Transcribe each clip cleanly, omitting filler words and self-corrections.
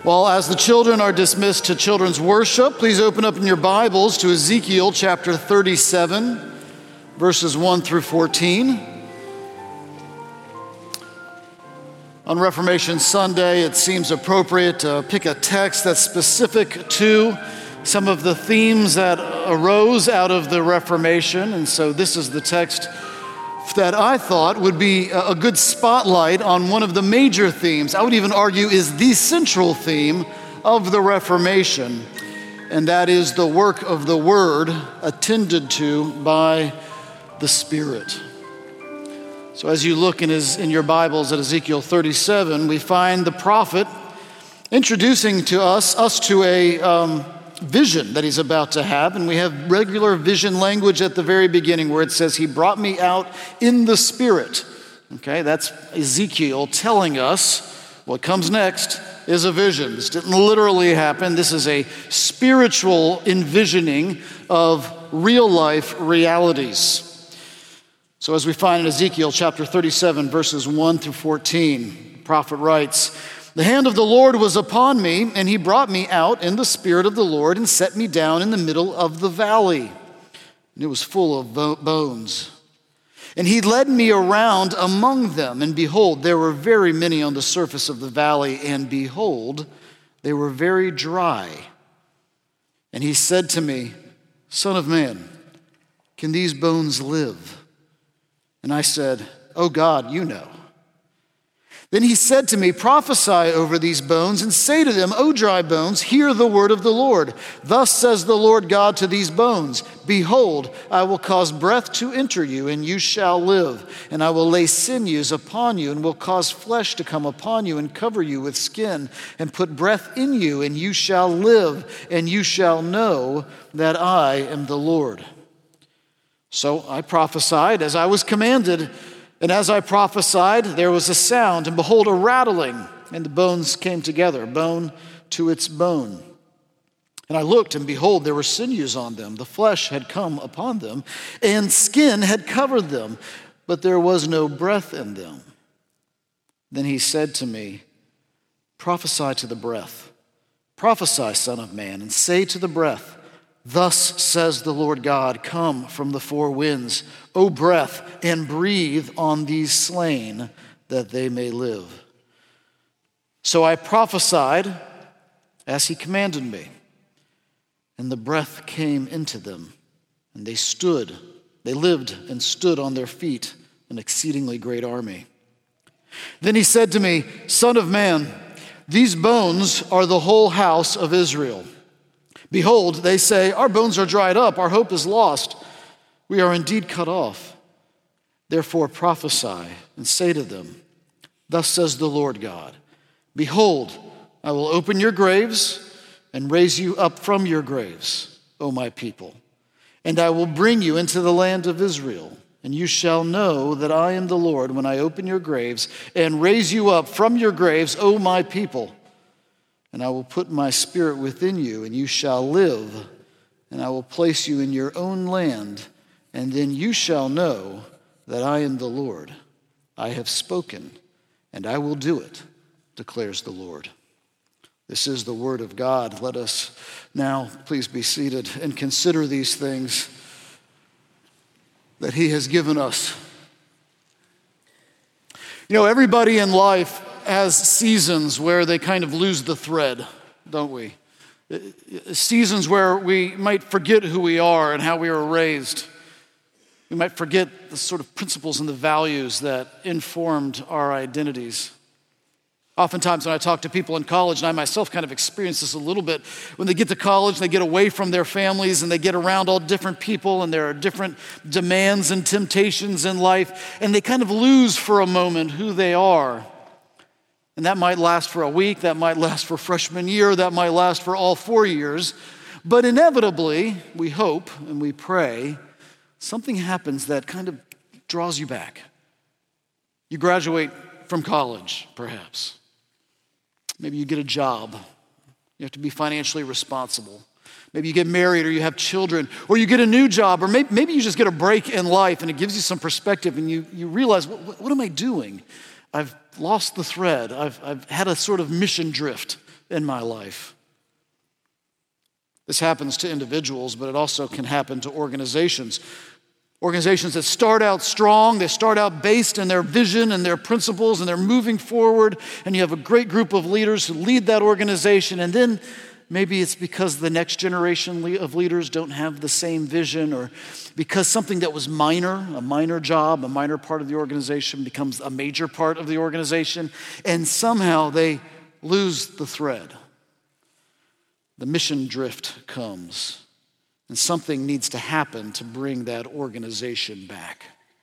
Well, as the children are dismissed to children's worship, please open up in your Bibles to Ezekiel chapter 37, verses 1 through 14. On Reformation Sunday, it seems appropriate to pick a text that's specific to some of the themes that arose out of the Reformation. And so this is the text that I thought would be a good spotlight on one of the major themes. I would even argue is the central theme of the Reformation, and that is the work of the Word attended to by the Spirit. So as you look in your Bibles at Ezekiel 37, we find the prophet introducing to us to a vision that he's about to have, and we have regular vision language at the very beginning where it says, "He brought me out in the Spirit." Okay, that's Ezekiel telling us what comes next is a vision. This didn't literally happen. This is a spiritual envisioning of real life realities. So as we find in Ezekiel chapter 37, verses 1 through 14, the prophet writes, "The hand of the Lord was upon me, and he brought me out in the Spirit of the Lord and set me down in the middle of the valley. And it was full of bones. And he led me around among them, and behold, there were very many on the surface of the valley, and behold, they were very dry. And he said to me, 'Son of man, can these bones live?' And I said, 'Oh God, you know.' Then he said to me, 'Prophesy over these bones and say to them, O dry bones, hear the word of the Lord. Thus says the Lord God to these bones, Behold, I will cause breath to enter you, and you shall live. And I will lay sinews upon you, and will cause flesh to come upon you, and cover you with skin, and put breath in you, and you shall live, and you shall know that I am the Lord.' So I prophesied as I was commanded. And as I prophesied, there was a sound, and behold, a rattling, and the bones came together, bone to its bone. And I looked, and behold, there were sinews on them. The flesh had come upon them, and skin had covered them, but there was no breath in them. Then he said to me, 'Prophesy to the breath. Prophesy, Son of man, and say to the breath, Thus says the Lord God, Come from the four winds, O breath, and breathe on these slain, that they may live.' So I prophesied as he commanded me, and the breath came into them, and they lived and stood on their feet, an exceedingly great army. Then he said to me, 'Son of man, these bones are the whole house of Israel. Behold, they say, Our bones are dried up, our hope is lost. We are indeed cut off. Therefore prophesy and say to them, Thus says the Lord God, Behold, I will open your graves and raise you up from your graves, O my people. And I will bring you into the land of Israel. And you shall know that I am the Lord when I open your graves and raise you up from your graves, O my people. And I will put my spirit within you, and you shall live, and I will place you in your own land, and then you shall know that I am the Lord. I have spoken, and I will do it, declares the Lord.'" This is the word of God. Let us now, please be seated, and consider these things that he has given us. You know, everybody in life has seasons where they kind of lose the thread, don't we? Seasons where we might forget who we are and how we were raised. We might forget the sort of principles and the values that informed our identities. Oftentimes when I talk to people in college, and I myself kind of experience this a little bit, when they get to college, they get away from their families and they get around all different people, and there are different demands and temptations in life, and they kind of lose for a moment who they are. And that might last for a week, that might last for freshman year, that might last for all 4 years. But inevitably, we hope and we pray, something happens that kind of draws you back. You graduate from college, perhaps. Maybe you get a job. You have to be financially responsible. Maybe you get married or you have children, or you get a new job, or maybe you just get a break in life and it gives you some perspective and you realize, what am I doing? I've lost the thread. I've had a sort of mission drift, in my life. This happens to individuals, but it also can happen to organizations. Organizations that start out strong, they start out based in their vision and their principles, and they're moving forward, and you have a great group of leaders who lead that organization, and then maybe it's because the next generation of leaders don't have the same vision, or because something that was minor, a minor job, a minor part of the organization becomes a major part of the organization, and somehow they lose the thread. The mission drift comes, and something needs to happen to bring that organization back.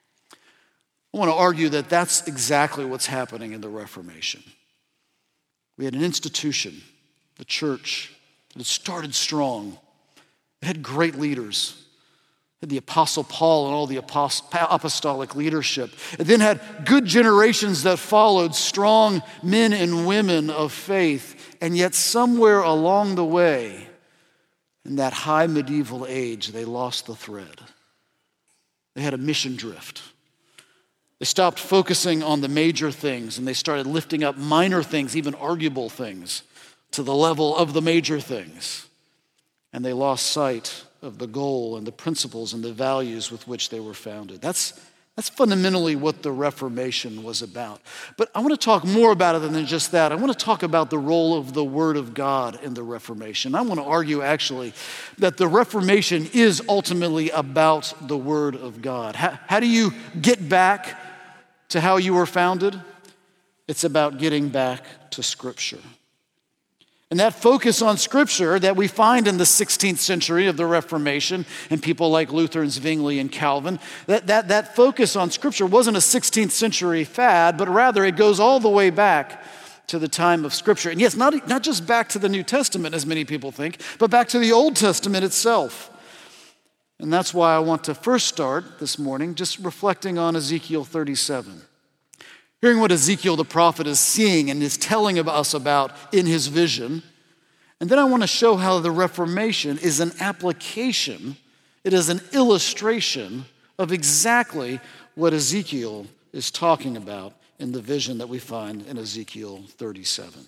I want to argue that that's exactly what's happening in the Reformation. We had an institution, the church, that started strong. It had great leaders. It had the Apostle Paul and all the apostolic leadership. It then had good generations that followed, strong men and women of faith. And yet somewhere along the way, in that high medieval age, they lost the thread. They had a mission drift. They stopped focusing on the major things, and they started lifting up minor things, even arguable things, to the level of the major things. And they lost sight of the goal and the principles and the values with which they were founded. That's fundamentally what the Reformation was about. But I want to talk more about it than just that. I want to talk about the role of the Word of God in the Reformation. I want to argue, actually, that the Reformation is ultimately about the Word of God. How do you get back to how you were founded? It's about getting back to Scripture. And that focus on Scripture that we find in the 16th century of the Reformation and people like Luther and Zwingli and Calvin, that focus on Scripture wasn't a 16th century fad, but rather it goes all the way back to the time of Scripture. And yes, not just back to the New Testament, as many people think, but back to the Old Testament itself. And that's why I want to first start this morning just reflecting on Ezekiel 37. Hearing what Ezekiel the prophet is seeing and is telling us about in his vision. And then I want to show how the Reformation is an application, it is an illustration of exactly what Ezekiel is talking about in the vision that we find in Ezekiel 37.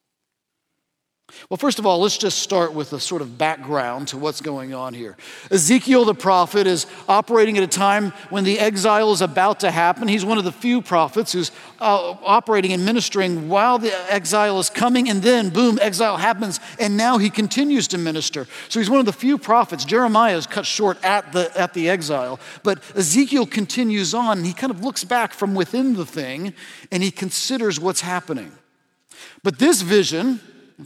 Well, first of all, let's just start with a sort of background to what's going on here. Ezekiel the prophet is operating at a time when the exile is about to happen. He's one of the few prophets who's operating and ministering while the exile is coming, and then, boom, exile happens, and now he continues to minister. So he's one of the few prophets. Jeremiah is cut short at the exile, but Ezekiel continues on, and he kind of looks back from within the thing, and he considers what's happening. But this vision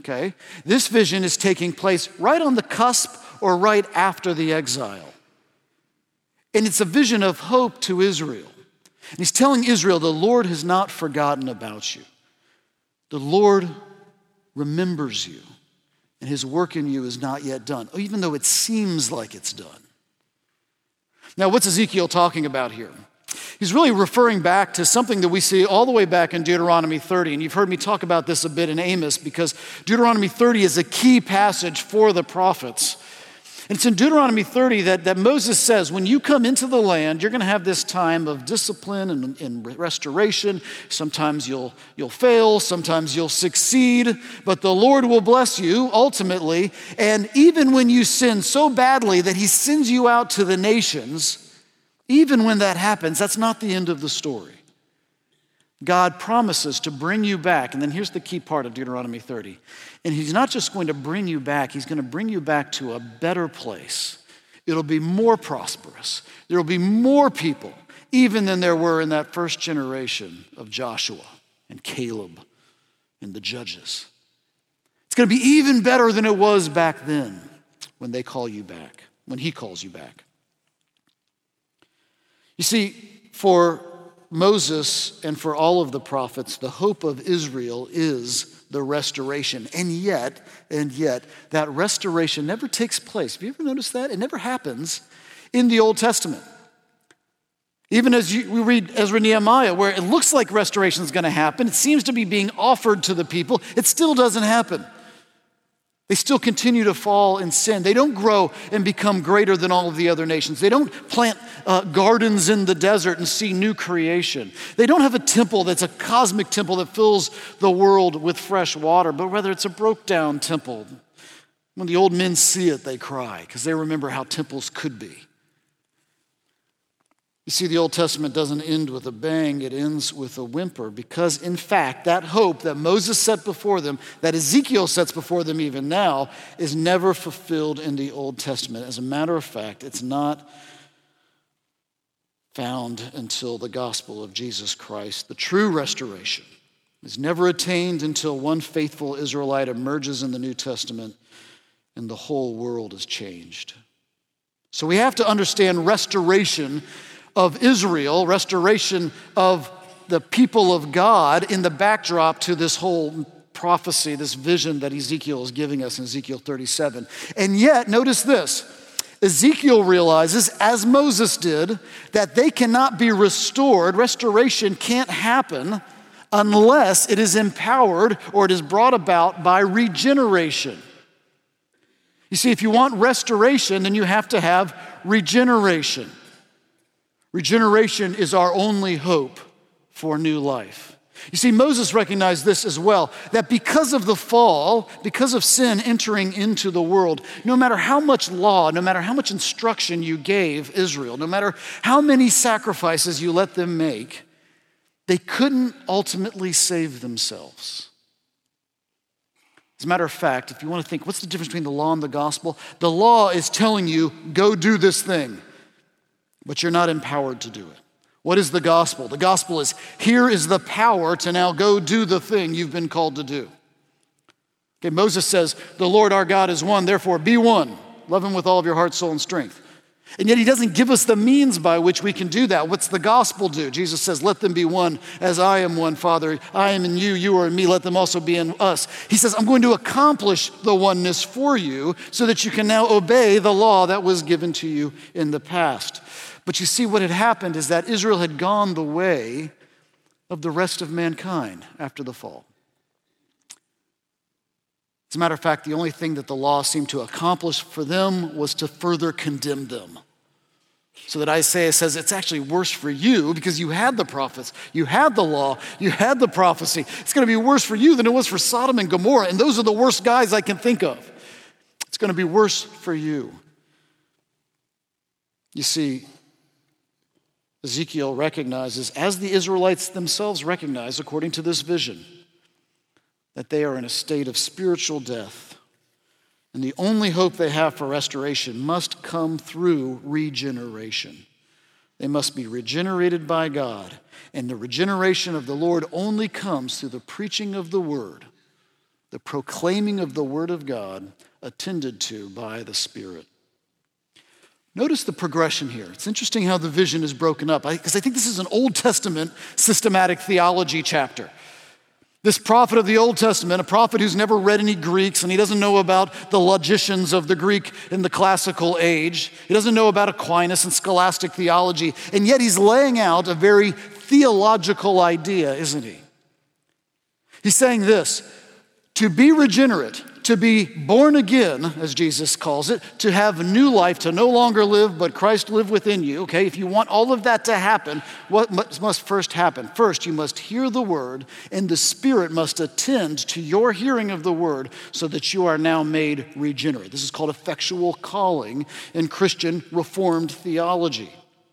is taking place right on the cusp or right after the exile. And it's a vision of hope to Israel. And he's telling Israel, the Lord has not forgotten about you. The Lord remembers you, and his work in you is not yet done, even though it seems like it's done. Now, what's Ezekiel talking about here? He's really referring back to something that we see all the way back in Deuteronomy 30. And you've heard me talk about this a bit in Amos because Deuteronomy 30 is a key passage for the prophets. And it's in Deuteronomy 30 that Moses says, when you come into the land, you're going to have this time of discipline and restoration. Sometimes you'll fail, sometimes you'll succeed, but the Lord will bless you ultimately. And even when you sin so badly that he sends you out to the nations, even when that happens, that's not the end of the story. God promises to bring you back. And then here's the key part of Deuteronomy 30. And he's not just going to bring you back, he's going to bring you back to a better place. It'll be more prosperous. There will be more people, even than there were in that first generation of Joshua and Caleb and the judges. It's going to be even better than it was back then when they call you back, when he calls you back. You see, for Moses and for all of the prophets, the hope of Israel is the restoration. And yet, that restoration never takes place. Have you ever noticed that? It never happens in the Old Testament. Even as we read Ezra and Nehemiah, where it looks like restoration is going to happen, it seems to be being offered to the people, it still doesn't happen. They still continue to fall in sin. They don't grow and become greater than all of the other nations. They don't plant gardens in the desert and see new creation. They don't have a temple that's a cosmic temple that fills the world with fresh water, but rather it's a broke down temple. When the old men see it, they cry because they remember how temples could be. You see, the Old Testament doesn't end with a bang, it ends with a whimper, because in fact, that hope that Moses set before them, that Ezekiel sets before them even now, is never fulfilled in the Old Testament. As a matter of fact, it's not found until the gospel of Jesus Christ. The true restoration is never attained until one faithful Israelite emerges in the New Testament and the whole world is changed. So we have to understand restoration of Israel, restoration of the people of God in the backdrop to this whole prophecy, this vision that Ezekiel is giving us in Ezekiel 37. And yet, notice this, Ezekiel realizes, as Moses did, that they cannot be restored. Restoration can't happen unless it is empowered or it is brought about by regeneration. You see, if you want restoration, then you have to have regeneration. Regeneration is our only hope for new life. You see, Moses recognized this as well, that because of the fall, because of sin entering into the world, no matter how much law, no matter how much instruction you gave Israel, no matter how many sacrifices you let them make, they couldn't ultimately save themselves. As a matter of fact, if you want to think, what's the difference between the law and the gospel? The law is telling you, go do this thing, but you're not empowered to do it. What is the gospel? The gospel is, here is the power to now go do the thing you've been called to do. Okay, Moses says, the Lord our God is one, therefore be one. Love him with all of your heart, soul, and strength. And yet he doesn't give us the means by which we can do that. What's the gospel do? Jesus says, let them be one as I am one, Father. I am in you, you are in me, let them also be in us. He says, I'm going to accomplish the oneness for you so that you can now obey the law that was given to you in the past. But you see, what had happened is that Israel had gone the way of the rest of mankind after the fall. As a matter of fact, the only thing that the law seemed to accomplish for them was to further condemn them. So that Isaiah says it's actually worse for you because you had the prophets, you had the law, you had the prophecy. It's going to be worse for you than it was for Sodom and Gomorrah, and those are the worst guys I can think of. It's going to be worse for you. You see, Ezekiel recognizes, as the Israelites themselves recognize, according to this vision, that they are in a state of spiritual death. And the only hope they have for restoration must come through regeneration. They must be regenerated by God. And the regeneration of the Lord only comes through the preaching of the word, the proclaiming of the word of God, attended to by the Spirit. Notice the progression here. It's interesting how the vision is broken up, because I think this is an Old Testament systematic theology chapter. This prophet of the Old Testament, a prophet who's never read any Greeks, and he doesn't know about the logicians of the Greek in the classical age. He doesn't know about Aquinas and scholastic theology, and yet he's laying out a very theological idea, isn't he? He's saying this, to be regenerate, to be born again, as Jesus calls it, to have new life, to no longer live, but Christ live within you, okay? If you want all of that to happen, what must first happen? First, you must hear the word, and the Spirit must attend to your hearing of the word so that you are now made regenerate. This is called effectual calling in Christian Reformed theology.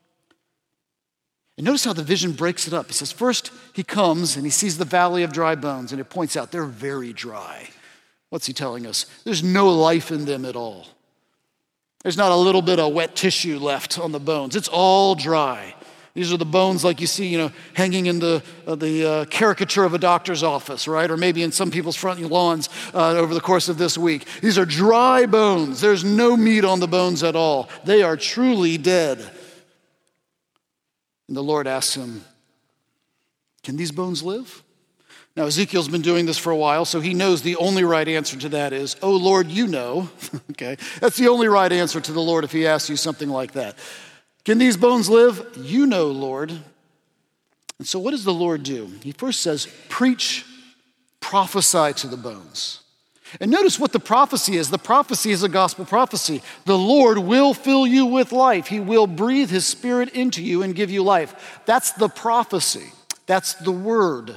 And notice how the vision breaks it up. It says, first he comes and he sees the valley of dry bones, and it points out they're very dry. What's he telling us? There's no life in them at all. There's not a little bit of wet tissue left on the bones. It's all dry. These are the bones like you see, hanging in the caricature of a doctor's office, right? Or maybe in some people's front lawns over the course of this week. These are dry bones. There's no meat on the bones at all. They are truly dead. And the Lord asks him, can these bones live? Now, Ezekiel's been doing this for a while, so he knows the only right answer to that is, oh, Lord, you know. Okay, that's the only right answer to the Lord if he asks you something like that. Can these bones live? You know, Lord. And so what does the Lord do? He first says, preach, prophesy to the bones. And notice what the prophecy is. The prophecy is a gospel prophecy. The Lord will fill you with life. He will breathe his spirit into you and give you life. That's the prophecy. That's the word.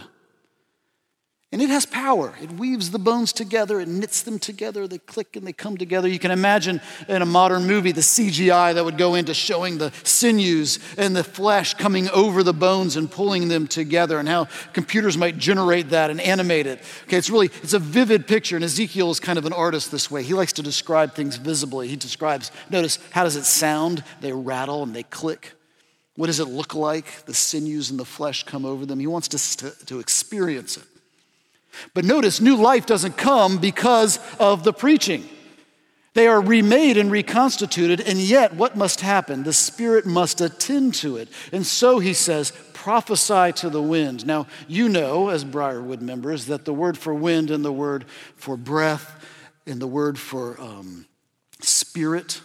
And it has power. It weaves the bones together. It knits them together. They click and they come together. You can imagine in a modern movie the CGI that would go into showing the sinews and the flesh coming over the bones and pulling them together, and how computers might generate that and animate it. Okay, it's a vivid picture, and Ezekiel is kind of an artist this way. He likes to describe things visibly. He describes, notice, how does it sound? They rattle and they click. What does it look like? The sinews and the flesh come over them. He wants to experience it. But notice, new life doesn't come because of the preaching. They are remade and reconstituted, and yet what must happen? The Spirit must attend to it. And so he says, prophesy to the wind. Now, you know, as Briarwood members, that the word for wind and the word for breath and the word for spirit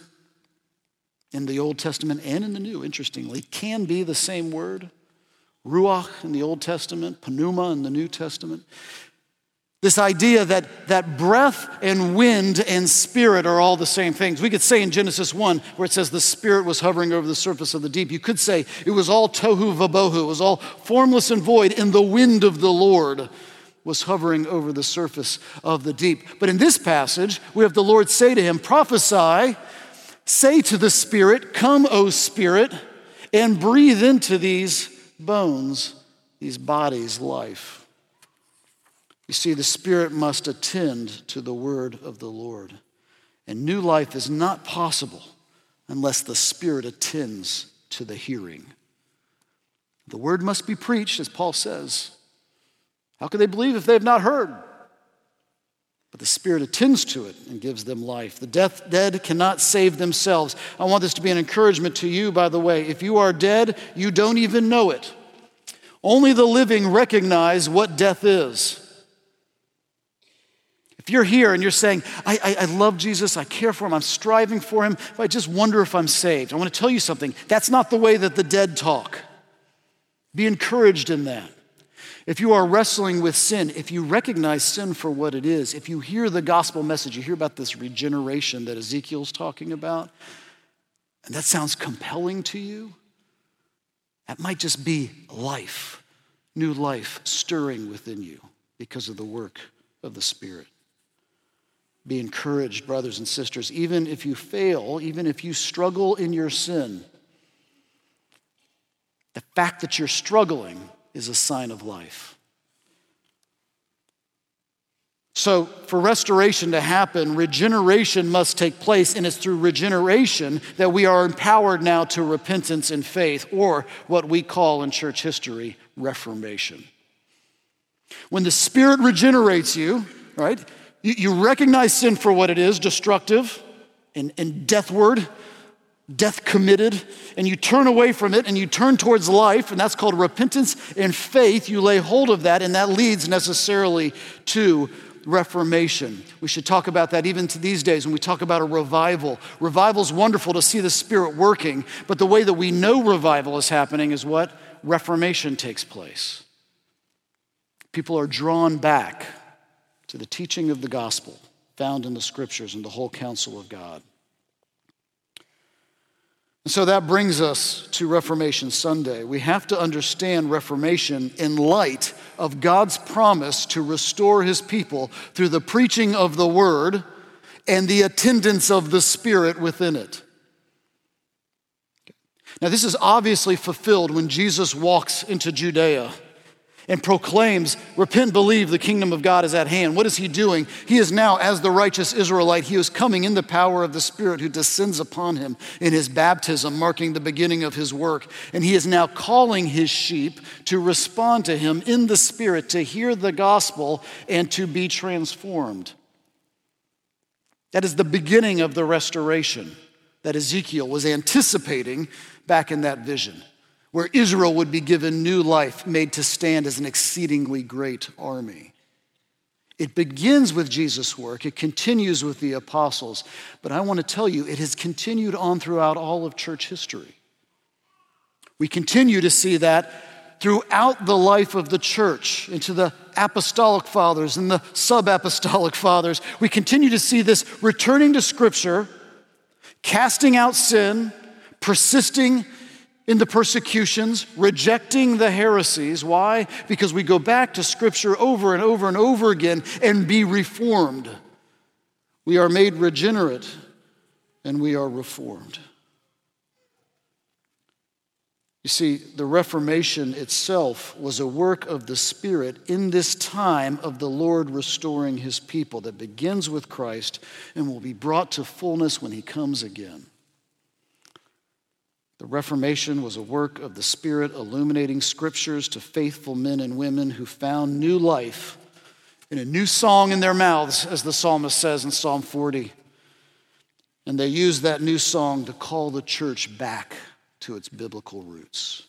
in the Old Testament and in the New, interestingly, can be the same word. Ruach in the Old Testament, pneuma in the New Testament. This idea that breath and wind and spirit are all the same things. We could say in Genesis 1, where it says the Spirit was hovering over the surface of the deep, you could say it was all tohu vabohu, it was all formless and void, and the wind of the Lord was hovering over the surface of the deep. But in this passage, we have the Lord say to him, prophesy, say to the Spirit, come, O Spirit, and breathe into these bones, these bodies, life. You see, the Spirit must attend to the word of the Lord. And new life is not possible unless the Spirit attends to the hearing. The word must be preached, as Paul says. How can they believe if they have not heard? But the Spirit attends to it and gives them life. The dead cannot save themselves. I want this to be an encouragement to you, by the way. If you are dead, you don't even know it. Only the living recognize what death is. If you're here and you're saying, I love Jesus, I care for him, I'm striving for him, but I just wonder if I'm saved. I want to tell you something. That's not the way that the dead talk. Be encouraged in that. If you are wrestling with sin, if you recognize sin for what it is, if you hear the gospel message, you hear about this regeneration that Ezekiel's talking about, and that sounds compelling to you, that might just be life, new life stirring within you because of the work of the Spirit. Be encouraged, brothers and sisters, even if you fail, even if you struggle in your sin. The fact that you're struggling is a sign of life. So for restoration to happen, regeneration must take place, and it's through regeneration that we are empowered now to repentance and faith, or what we call in church history, reformation. When the Spirit regenerates you, right? You recognize sin for what it is, destructive and deathward, death committed, and you turn away from it and you turn towards life, and that's called repentance and faith. You lay hold of that, and that leads necessarily to reformation. We should talk about that even to these days when we talk about a revival. Revival is wonderful to see the Spirit working, but the way that we know revival is happening is what? Reformation takes place. People are drawn back to the teaching of the gospel found in the scriptures and the whole counsel of God. And so that brings us to Reformation Sunday. We have to understand Reformation in light of God's promise to restore his people through the preaching of the word and the attendance of the Spirit within it. Now, this is obviously fulfilled when Jesus walks into Judea and proclaims, repent, believe, the kingdom of God is at hand. What is he doing? He is now, as the righteous Israelite, he is coming in the power of the Spirit who descends upon him in his baptism, marking the beginning of his work. And he is now calling his sheep to respond to him in the Spirit, to hear the gospel and to be transformed. That is the beginning of the restoration that Ezekiel was anticipating back in that vision, where Israel would be given new life, made to stand as an exceedingly great army. It begins with Jesus' work. It continues with the apostles. But I want to tell you, it has continued on throughout all of church history. We continue to see that throughout the life of the church, into the apostolic fathers and the sub-apostolic fathers. We continue to see this returning to Scripture, casting out sin, persisting in the persecutions, rejecting the heresies. Why? Because we go back to Scripture over and over and over again and be reformed. We are made regenerate and we are reformed. You see, the Reformation itself was a work of the Spirit in this time of the Lord restoring his people that begins with Christ and will be brought to fullness when he comes again. The Reformation was a work of the Spirit illuminating scriptures to faithful men and women who found new life in a new song in their mouths, as the psalmist says in Psalm 40. And they used that new song to call the church back to its biblical roots.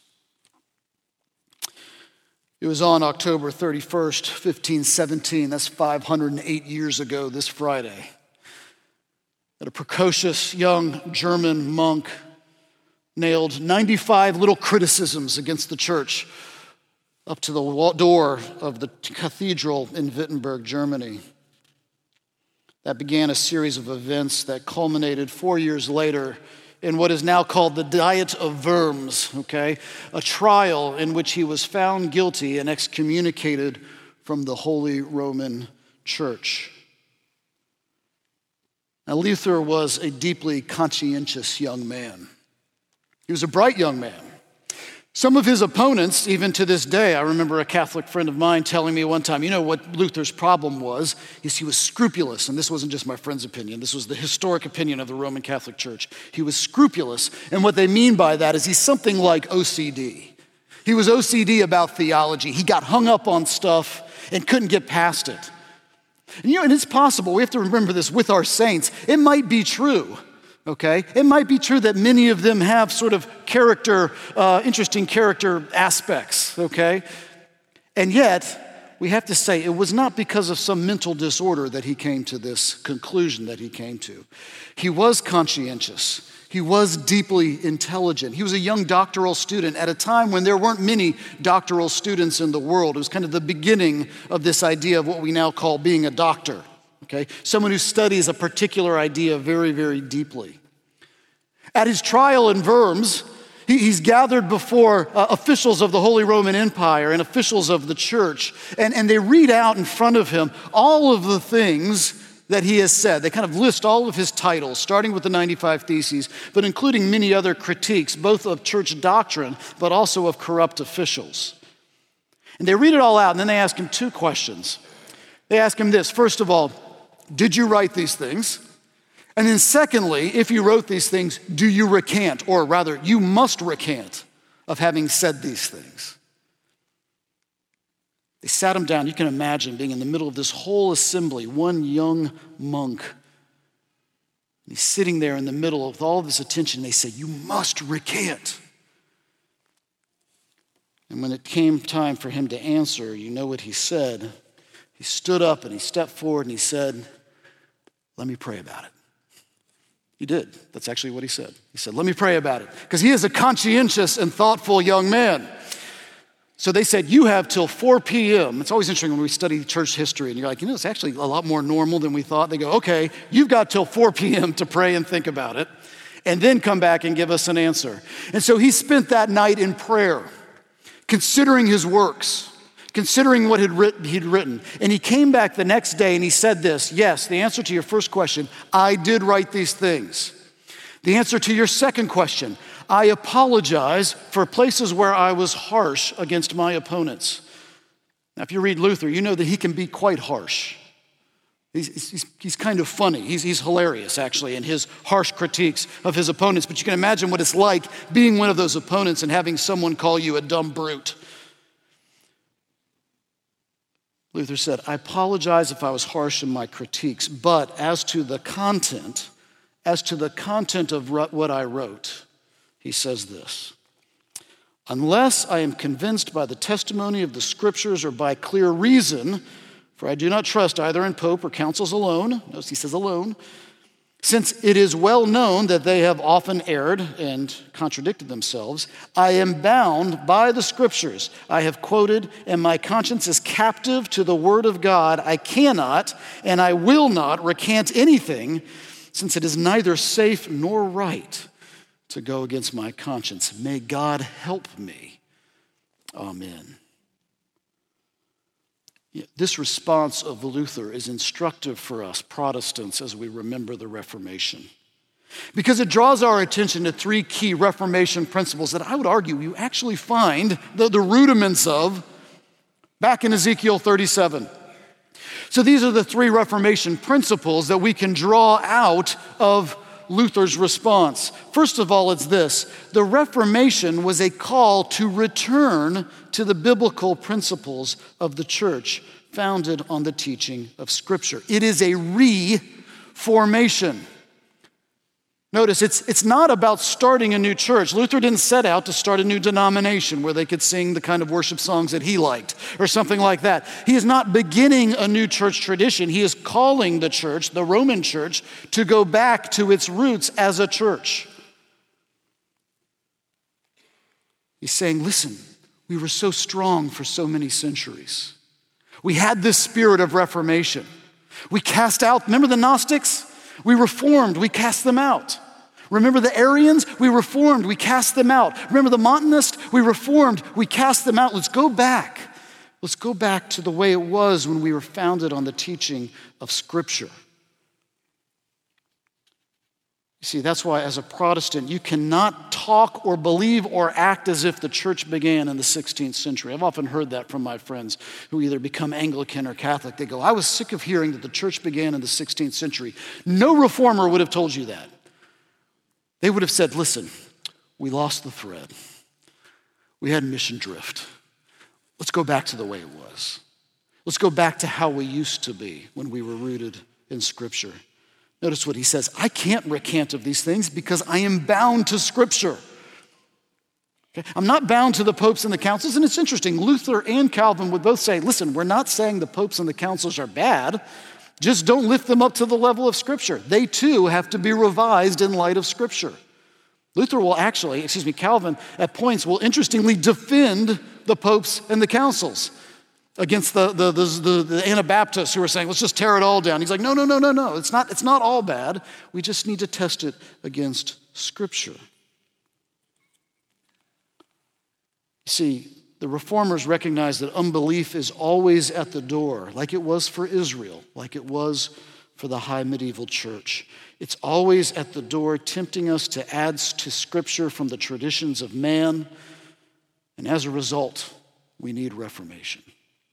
It was on October 31st, 1517, that's 508 years ago this Friday, that a precocious young German monk nailed 95 little criticisms against the church up to the door of the cathedral in Wittenberg, Germany. That began a series of events that culminated 4 years later in what is now called the Diet of Worms, okay? A trial in which he was found guilty and excommunicated from the Holy Roman Church. Now, Luther was a deeply conscientious young man. He was a bright young man. Some of his opponents, even to this day, I remember a Catholic friend of mine telling me one time, you know what Luther's problem was? Is he was scrupulous, and this wasn't just my friend's opinion. This was the historic opinion of the Roman Catholic Church. He was scrupulous, and what they mean by that is he's something like OCD. He was OCD about theology. He got hung up on stuff and couldn't get past it. And it's possible, we have to remember this with our saints, it might be true. Okay, it might be true that many of them have sort of interesting character aspects, okay? And yet, we have to say it was not because of some mental disorder that he came to this conclusion that he came to. He was conscientious. He was deeply intelligent. He was a young doctoral student at a time when there weren't many doctoral students in the world. It was kind of the beginning of this idea of what we now call being a doctor. Okay? Someone who studies a particular idea very, very deeply. At his trial in Worms, he's gathered before officials of the Holy Roman Empire and officials of the church, and they read out in front of him all of the things that he has said. They kind of list all of his titles, starting with the 95 Theses, but including many other critiques, both of church doctrine, but also of corrupt officials. And they read it all out, and then they ask him two questions. They ask him this: first of all, did you write these things? And then secondly, if you wrote these things, do you recant? Or rather, you must recant of having said these things. They sat him down. You can imagine being in the middle of this whole assembly, one young monk. He's sitting there in the middle of all this attention. They say, you must recant. And when it came time for him to answer, you know what he said. He stood up and he stepped forward and he said, let me pray about it. He did. That's actually what he said. He said, let me pray about it. Because he is a conscientious and thoughtful young man. So they said, you have till 4 p.m. It's always interesting when we study church history and you're like, it's actually a lot more normal than we thought. They go, okay, you've got till 4 p.m. to pray and think about it and then come back and give us an answer. And so he spent that night in prayer, considering his works, considering what he'd written. And he came back the next day and he said this: yes, the answer to your first question, I did write these things. The answer to your second question, I apologize for places where I was harsh against my opponents. Now, if you read Luther, you know that he can be quite harsh. He's kind of funny. He's hilarious, actually, in his harsh critiques of his opponents. But you can imagine what it's like being one of those opponents and having someone call you a dumb brute. Luther said, I apologize if I was harsh in my critiques, but as to the content of what I wrote, he says this: unless I am convinced by the testimony of the scriptures or by clear reason, for I do not trust either in Pope or councils alone, notice he says alone, Since it is well known that they have often erred and contradicted themselves, I am bound by the Scriptures I have quoted, and my conscience is captive to the Word of God. I cannot and I will not recant anything, since it is neither safe nor right to go against my conscience. May God help me. Amen. This response of Luther is instructive for us Protestants as we remember the Reformation, because it draws our attention to three key Reformation principles that I would argue you actually find the rudiments of back in Ezekiel 37. So these are the three Reformation principles that we can draw out of Luther's response. First of all, it's this: the Reformation was a call to return to the biblical principles of the church founded on the teaching of Scripture. It is a reformation. Notice, it's not about starting a new church. Luther didn't set out to start a new denomination where they could sing the kind of worship songs that he liked or something like that. He is not beginning a new church tradition. He is calling the church, the Roman church, to go back to its roots as a church. He's saying, listen, we were so strong for so many centuries. We had this spirit of reformation. We cast out, remember the Gnostics? We reformed, we cast them out. Remember the Arians? We reformed, we cast them out. Remember the Montanists? We reformed, we cast them out. Let's go back. Let's go back to the way it was when we were founded on the teaching of Scripture. You see, that's why as a Protestant, you cannot talk or believe or act as if the church began in the 16th century. I've often heard that from my friends who either become Anglican or Catholic. They go, I was sick of hearing that the church began in the 16th century. No reformer would have told you that. They would have said, listen, we lost the thread. We had mission drift. Let's go back to the way it was. Let's go back to how we used to be when we were rooted in Scripture. Notice what he says: I can't recant of these things because I am bound to Scripture. Okay? I'm not bound to the popes and the councils. And it's interesting, Luther and Calvin would both say, listen, we're not saying the popes and the councils are bad. Just don't lift them up to the level of Scripture. They too have to be revised in light of Scripture. Calvin at points will interestingly defend the popes and the councils against the Anabaptists who are saying, let's just tear it all down. He's like, no. It's not all bad. We just need to test it against Scripture. You see, the reformers recognized that unbelief is always at the door, like it was for Israel, like it was for the high medieval church. It's always at the door, tempting us to add to Scripture from the traditions of man. And as a result, we need reformation.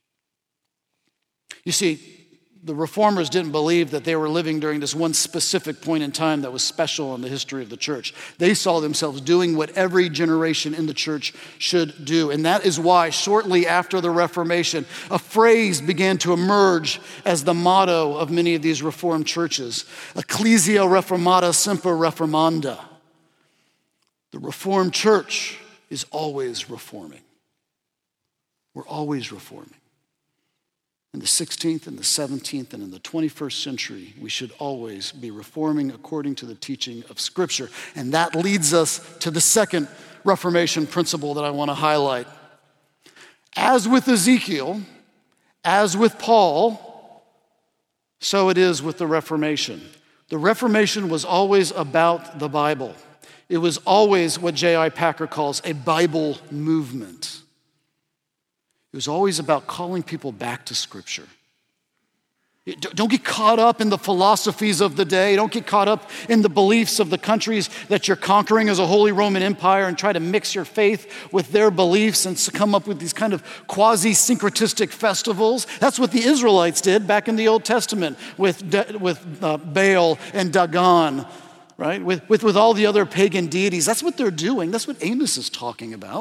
You see, the reformers didn't believe that they were living during this one specific point in time that was special in the history of the church. They saw themselves doing what every generation in the church should do. And that is why shortly after the Reformation, a phrase began to emerge as the motto of many of these Reformed churches: Ecclesia Reformata Semper Reformanda. The Reformed church is always reforming. We're always reforming. In the 16th and the 17th and in the 21st century, we should always be reforming according to the teaching of Scripture. And that leads us to the second Reformation principle that I want to highlight. As with Ezekiel, as with Paul, so it is with the Reformation. The Reformation was always about the Bible. It was always what J.I. Packer calls a Bible movement. It was always about calling people back to Scripture. Don't get caught up in the philosophies of the day. Don't get caught up in the beliefs of the countries that you're conquering as a Holy Roman Empire and try to mix your faith with their beliefs and come up with these kind of quasi-syncretistic festivals. That's what the Israelites did back in the Old Testament with Baal and Dagon, right? With all the other pagan deities. That's what they're doing. That's what Amos is talking about.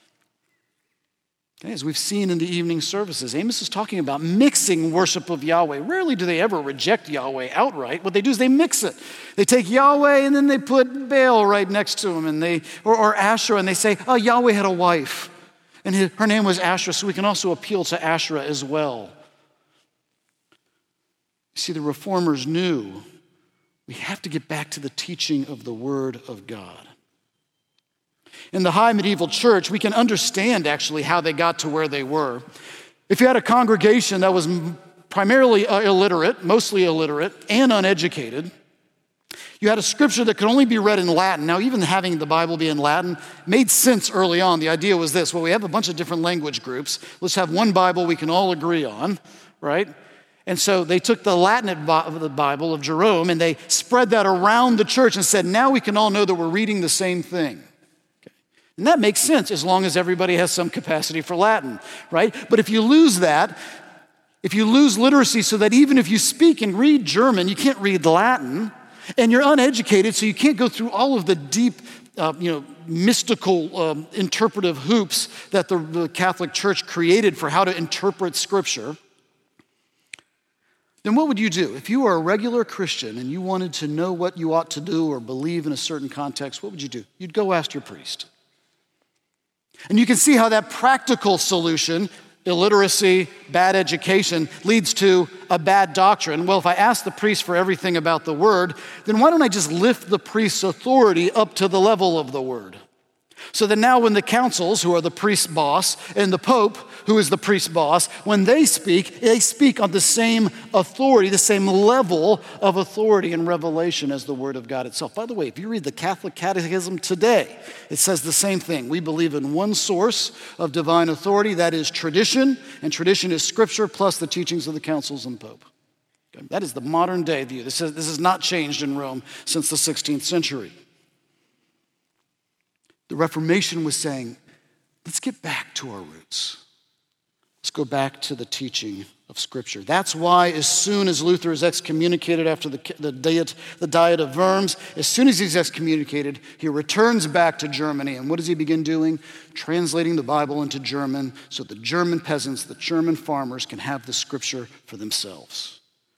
Okay, as we've seen in the evening services, Amos is talking about mixing worship of Yahweh. Rarely do they ever reject Yahweh outright. What they do is they mix it. They take Yahweh and then they put Baal right next to him, and or Asherah, and they say, oh, Yahweh had a wife, and her name was Asherah, so we can also appeal to Asherah as well. You see, the reformers knew We have to get back to the teaching of the Word of God. In the high medieval church, we can understand actually how they got to where they were. If you had a congregation that was primarily illiterate, mostly illiterate, and uneducated, you had a scripture that could only be read in Latin. Now, even having the Bible be in Latin made sense early on. The idea was this: well, we have a bunch of different language groups. Let's have one Bible we can all agree on, right? And so they took the Latin of the Bible of Jerome and they spread that around the church and said, now we can all know that we're reading the same thing. Okay. And that makes sense as long as everybody has some capacity for Latin, right? But if you lose that, if you lose literacy so that even if you speak and read German, you can't read Latin, and you're uneducated, so you can't go through all of the deep, mystical, interpretive hoops that the Catholic Church created for how to interpret Scripture, then what would you do? If you were a regular Christian and you wanted to know what you ought to do or believe in a certain context, what would you do? You'd go ask your priest. And you can see how that practical solution, illiteracy, bad education, leads to a bad doctrine. Well, if I ask the priest for everything about the Word, then why don't I just lift the priest's authority up to the level of the Word? So that now when the councils, who are the priest's boss, and the Pope, who is the priest's boss, when they speak on the same authority, the same level of authority and revelation as the Word of God itself. By the way, if you read the Catholic Catechism today, it says the same thing. We believe in one source of divine authority, that is tradition, and tradition is Scripture plus the teachings of the councils and the Pope. Okay? That is the modern day view. This has not changed in Rome since the 16th century. The Reformation was saying, let's get back to our roots. Let's go back to the teaching of Scripture. That's why as soon as Luther is excommunicated after the Diet of Worms, as soon as he's excommunicated, he returns back to Germany. And what does he begin doing? Translating the Bible into German so the German peasants, the German farmers can have the Scripture for themselves.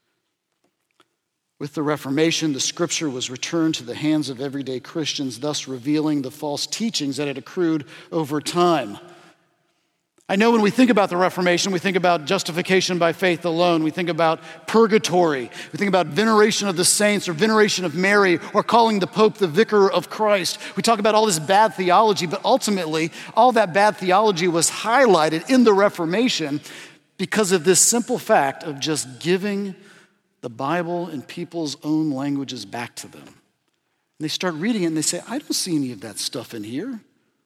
With the Reformation, the Scripture was returned to the hands of everyday Christians, thus revealing the false teachings that had accrued over time. I know when we think about the Reformation, we think about justification by faith alone. We think about purgatory. We think about veneration of the saints or veneration of Mary or calling the Pope the vicar of Christ. We talk about all this bad theology, but ultimately, all that bad theology was highlighted in the Reformation because of this simple fact of just giving the Bible in people's own languages back to them. And they start reading it and they say, I don't see any of that stuff in here.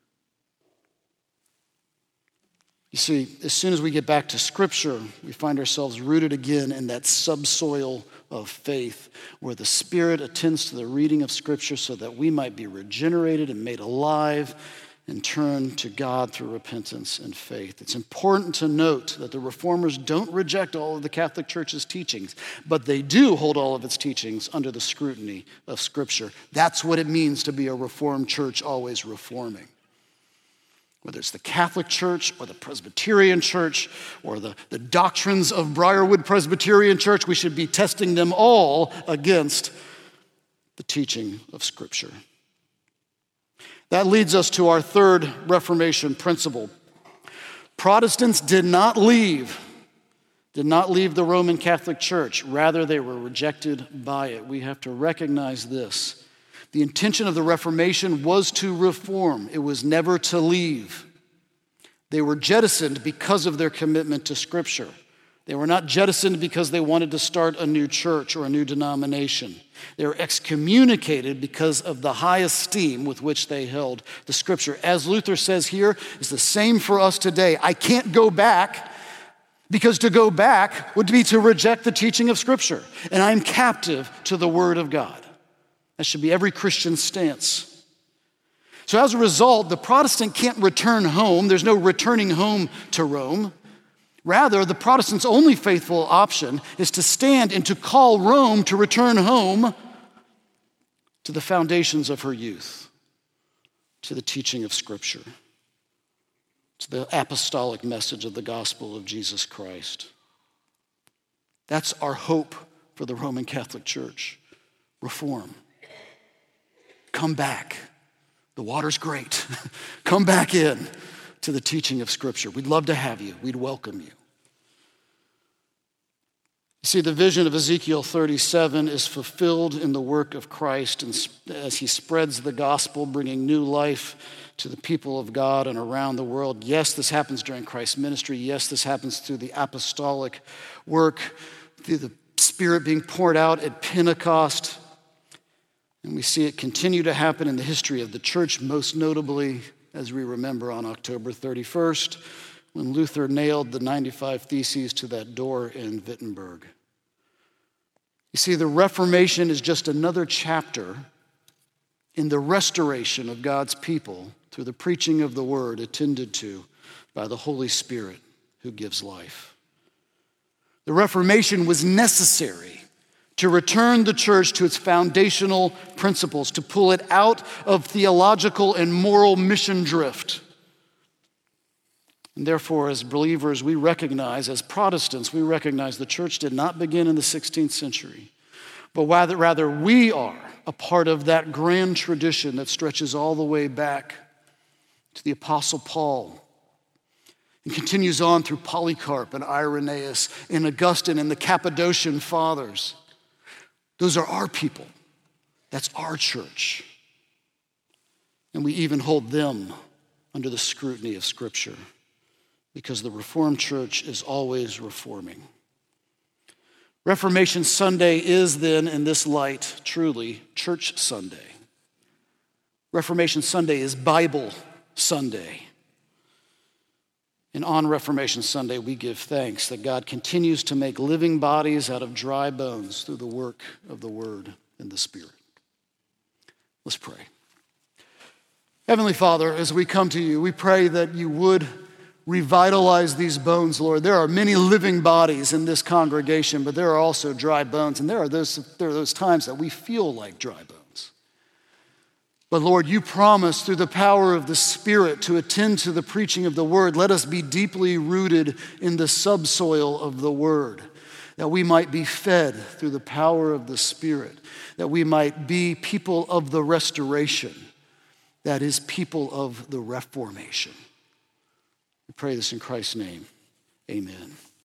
You see, as soon as we get back to Scripture, we find ourselves rooted again in that subsoil of faith where the Spirit attends to the reading of Scripture so that we might be regenerated and made alive and turn to God through repentance and faith. It's important to note that the Reformers don't reject all of the Catholic Church's teachings, but they do hold all of its teachings under the scrutiny of Scripture. That's what it means to be a Reformed church, always reforming. Whether it's the Catholic Church or the Presbyterian Church or the doctrines of Briarwood Presbyterian Church, we should be testing them all against the teaching of Scripture. That leads us to our third Reformation principle. Protestants did not leave the Roman Catholic Church. Rather, they were rejected by it. We have to recognize this. The intention of the Reformation was to reform. It was never to leave. They were jettisoned because of their commitment to Scripture. They were not jettisoned because they wanted to start a new church or a new denomination. They were excommunicated because of the high esteem with which they held the Scripture. As Luther says here, it's the same for us today. I can't go back because to go back would be to reject the teaching of Scripture. And I'm captive to the Word of God. That should be every Christian's stance. So as a result, the Protestant can't return home. There's no returning home to Rome. Rather, the Protestant's only faithful option is to stand and to call Rome to return home to the foundations of her youth, to the teaching of Scripture, to the apostolic message of the gospel of Jesus Christ. That's our hope for the Roman Catholic Church. Reform. Come back. The water's great. Come back in to the teaching of Scripture. We'd love to have you. We'd welcome you. You see, the vision of Ezekiel 37 is fulfilled in the work of Christ and as he spreads the gospel, bringing new life to the people of God and around the world. Yes, this happens during Christ's ministry. Yes, this happens through the apostolic work, through the Spirit being poured out at Pentecost. And we see it continue to happen in the history of the church, most notably as we remember on October 31st, when Luther nailed the 95 Theses to that door in Wittenberg. You see, the Reformation is just another chapter in the restoration of God's people through the preaching of the word attended to by the Holy Spirit who gives life. The Reformation was necessary to return the church to its foundational principles, to pull it out of theological and moral mission drift. And therefore, as believers, we recognize, as Protestants, we recognize the church did not begin in the 16th century, but rather we are a part of that grand tradition that stretches all the way back to the Apostle Paul and continues on through Polycarp and Irenaeus and Augustine and the Cappadocian Fathers. Those are our people. That's our church. And we even hold them under the scrutiny of Scripture because the Reformed Church is always reforming. Reformation Sunday is then, in this light, truly Church Sunday. Reformation Sunday is Bible Sunday. And on Reformation Sunday, we give thanks that God continues to make living bodies out of dry bones through the work of the Word and the Spirit. Let's pray. Heavenly Father, as we come to you, we pray that you would revitalize these bones, Lord. There are many living bodies in this congregation, but there are also dry bones, and there are those times that we feel like dry bones. But Lord, you promise through the power of the Spirit to attend to the preaching of the Word. Let us be deeply rooted in the subsoil of the Word, that we might be fed through the power of the Spirit, that we might be people of the restoration, that is, people of the Reformation. We pray this in Christ's name. Amen.